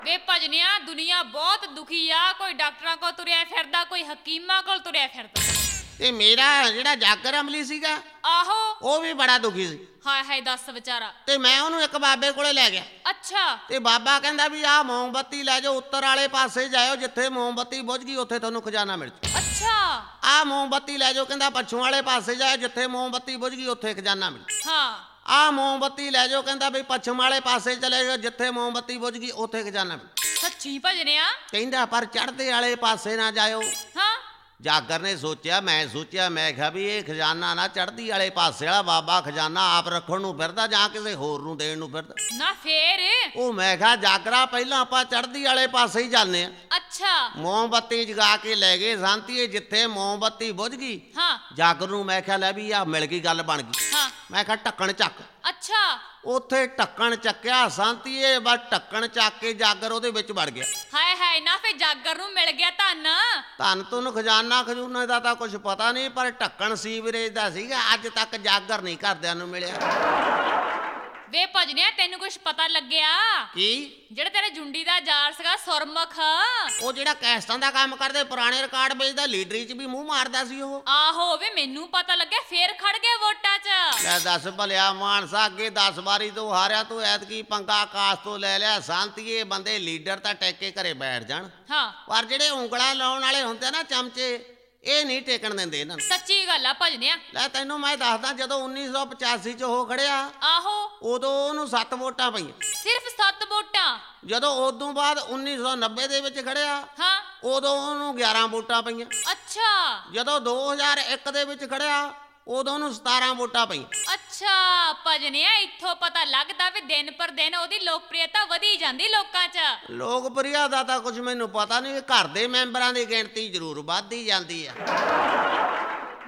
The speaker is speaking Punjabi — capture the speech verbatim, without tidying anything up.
ਵੇ ਭਜਨਿਆ ਦੁਨੀਆ ਬਹੁਤ ਦੁਖੀ ਆ। ਕੋਈ ਡਾਕਟਰਾਂ ਕੋਲ ਤੁਰਿਆ ਫਿਰਦਾ, ਕੋਈ ਹਕੀਮਾਂ ਕੋਲ ਤੁਰਿਆ ਫਿਰਦਾ। ਤੇ ਮੇਰਾ ਜਿਹੜਾ ਜਾਗਰ ਅਮਲੀ ਸੀਗਾ ਆਹੋ ਉਹ ਵੀ ਬੜਾ ਦੁਖੀ ਸੀ। ਹਾਏ ਹਾਏ ਦੱਸ ਵਿਚਾਰਾ। ਤੇ ਮੈਂ ਉਹਨੂੰ ਇੱਕ ਬਾਬੇ ਕੋਲੇ ਲੈ ਗਿਆ। ਅੱਛਾ। ਤੇ ਬਾਬਾ ਕਹਿੰਦਾ ਵੀ ਆਹ ਮੋਮਬੱਤੀ ਲੈ ਜਾਓ, ਉੱਤਰ ਵਾਲੇ ਪਾਸੇ ਜਾਇਓ, ਜਿੱਥੇ ਮੋਮਬੱਤੀ ਬੁੱਝ ਗਈ ਉੱਥੇ ਤੁਹਾਨੂੰ ਖਜ਼ਾਨਾ ਮਿਲ ਜੂ। ਅੱਛਾ। ਆਹ ਮੋਮਬੱਤੀ ਲੈ ਜਾਓ, ਕਹਿੰਦਾ ਪੱਛਮ ਵਾਲੇ ਪਾਸੇ ਜਾਇਓ, ਜਿੱਥੇ ਮੋਮਬੱਤੀ ਬੁੱਝ ਗਈ ਉੱਥੇ ਖਜ਼ਾਨਾ ਮਿਲ ਜੂ। ਹਾਂ। ਆਹ ਮੋਮਬੱਤੀ ਲੈ ਜਾਓ, ਕਹਿੰਦਾ ਵੀ ਪੱਛਮ ਵਾਲੇ ਪਾਸੇ ਚਲੇ ਜਾਓ, ਜਿੱਥੇ ਮੋਮਬੱਤੀ ਬੁੱਝ ਗਈ ਉੱਥੇ ਖਜ਼ਾਨਾ ਮਿਲ। ਸੱਚੀ ਭਜਨਿਆ? ਕਹਿੰਦਾ ਪਰ ਚੜ੍ਹਦੇ ਵਾਲੇ ਪਾਸੇ ਨਾ ਜਾਇਓ। ਹਾਂ। ਜਾਗਰ ਨੇ ਸੋਚਿਆ, ਮੈਂ ਸੋਚਿਆ, ਮੈਂ ਕਿਹਾ ਵੀ ਇਹ ਖਜ਼ਾਨਾ ਨਾ ਚੜ੍ਹਦੀ ਵਾਲੇ ਪਾਸੇ ਵਾਲਾ ਬਾਬਾ ਖਜ਼ਾਨਾ ਆਪ ਰੱਖਣ ਨੂੰ ਫਿਰਦਾ ਜਾਂ ਕਿਸੇ ਹੋਰ ਨੂੰ ਦੇਣ ਨੂੰ ਫਿਰਦਾ। ਨਾ ਫੇਰ? ਉਹ ਮੈਂ ਕਿਹਾ ਜਾਗਰਾ ਪਹਿਲਾਂ ਆਪਾਂ ਚੜ੍ਹਦੀ ਵਾਲੇ ਪਾਸੇ ਹੀ ਚੱਲਨੇ ਆ। ਅੱਛਾ। ਮੋਮਬੱਤੀ ਜਗਾ ਕੇ ਲੈ ਗਏ ਸ਼ਾਂਤੀਏ, ਜਿੱਥੇ ਮੋਮਬੱਤੀ ਬੁੱਝ ਗਈ। ਹਾਂ। ਜਾਗਰ ਨੂੰ ਮੈਂ ਕਿਹਾ ਲੈ ਵੀ ਆ ਮਿਲ ਗਈ, ਗੱਲ ਬਣ ਗਈ। ਹਾਂ। ਮੈਂ ਕਿਹਾ ਢੱਕਣ ਚੱਕ। ਅੱਛਾ। ਉੱਥੇ ਢੱਕਣ ਚੱਕਿਆ ਸ਼ਾਂਤੀਏ, ਬਸ ਢੱਕਣ ਚੱਕ ਕੇ ਜਾਗਰ ਉਹਦੇ ਵਿੱਚ ਵੜ ਗਿਆ। ਹਾਏ ਹਾਏ ਨਾ ਫੇ ਜਾਗਰ ਨੂੰ ਮਿਲ ਗਿਆ ਧਨ। ਧੰਨ ਤੁਹਾਨੂੰ ਖਜ਼ਾਨਾ ਖਜੂਨੇ ਦਾ ਤਾਂ ਕੁਝ ਪਤਾ ਨਹੀਂ, ਪਰ ਢੱਕਣ ਸੀਵਰੇਜ ਦਾ ਸੀਗਾ। ਅੱਜ ਤੱਕ ਜਾਗਰ ਨਹੀਂ ਘਰਦਿਆਂ ਨੂੰ ਮਿਲਿਆ। ਵੇ ਭਜਨਿਆ ਤੈਨੂੰ ਕੁਝ ਪਤਾ ਲੱਗਿਆ? ਕੀ? ਜਿਹੜਾ ਤੇਰੇ ਜੁੰਡੀ ਦਾ ਯਾਰ ਸੀਗਾ ਸੁਰਮੁਖ, ਉਹ ਜਿਹੜਾ ਕੈਸਟਾਂ ਦਾ ਕੰਮ ਕਰਦੇ, ਪੁਰਾਣੇ ਰਿਕਾਰਡ ਵੇਚਦਾ, ਲੀਡਰੀ 'ਚ ਵੀ ਮੂੰਹ ਮਾਰਦਾ ਸੀ ਉਹ। ਆਹੋ ਵੇ ਮੈਨੂੰ ਪਤਾ ਲੱਗਿਆ ਫੇਰ ਖੜ ਗਏ ਵੋਟਾਂ 'ਚ। ਲੈ ਦੱਸ ਭਲਿਆ ਮਾਨਸਾ, ਅੱਗੇ ਦਸ ਵਾਰੀ ਤੋਂ ਹਾਰਿਆ, ਤੂੰ ਐਤਕੀ ਪੰਗਾ ਆਕਾਸ਼ ਤੋਂ ਲੈ ਲਿਆ। ਸ਼ਾਂਤੀਏ ਬੰਦੇ ਲੀਡਰ ਤਾਂ ਟੈਕ ਕੇ ਘਰੇ ਬੈਠ ਜਾਣ, ਹਾਂ, ਪਰ ਜਿਹੜੇ ਉਂਗਲਾਂ ਲਾਉਣ ਵਾਲੇ ਹੁੰਦੇ ਨਾ ਚਮਚੇ, ਇਹ ਨਹੀਂ ਟੇਕਣ ਦਿੰਦੇ ਇਹਨਾਂ ਨੂੰ। ਸੱਚੀ ਗੱਲ ਆ ਭਜਨਿਆ। ਲੈ ਤੈਨੂੰ ਮੈਂ ਦੱਸਦਾ, ਜਦੋਂ ਉੱਨੀ ਸੌ ਪਚਾਸੀ 'ਚ ਉਹ ਖੜਿਆ, ਆਹੋ ਉਦੋਂ ਉਹਨੂੰ ਸੱਤ ਵੋਟਾਂ ਪਈਆਂ। ਸਿਰਫ ਸੱਤ ਵੋਟਾਂ? ਜਦੋਂ ਉਦੋਂ ਬਾਅਦ ਉੱਨੀ ਸੌ ਨੱਬੇ ਦੇ ਵਿੱਚ ਖੜਿਆ, ਹਾਂ, ਉਦੋਂ ਉਹਨੂੰ ਗਿਆਰਾਂ ਵੋਟਾਂ ਪਈਆਂ। ਅੱਛਾ। ਜਦੋਂ ਦੋ ਹਜ਼ਾਰ ਇੱਕ ਦੇ ਵਿੱਚ ਖੜਿਆ, ਉਦੋਂ ਉਹਨੂੰ ਸਤਾਰਾਂ ਵੋਟਾਂ ਪਈਆਂ। ਅੱਛਾ ਭਜਨਿਆ, ਇੱਥੋਂ ਪਤਾ ਲੱਗਦਾ ਵੀ ਦਿਨ ਪਰ ਦਿਨ ਉਹਦੀ ਲੋਕਪ੍ਰਿਯਤਾ ਵਧੀ ਜਾਂਦੀ ਲੋਕਾਂ 'ਚ। ਲੋਕਪ੍ਰਿਯਤਾ ਦਾ ਤਾਂ ਕੁਝ ਮੈਨੂੰ ਪਤਾ ਨਹੀਂ, ਘਰ ਦੇ ਮੈਂਬਰਾਂ ਦੀ ਗਿਣਤੀ ਜ਼ਰੂਰ ਵੱਧਦੀ ਜਾਂਦੀ ਆ।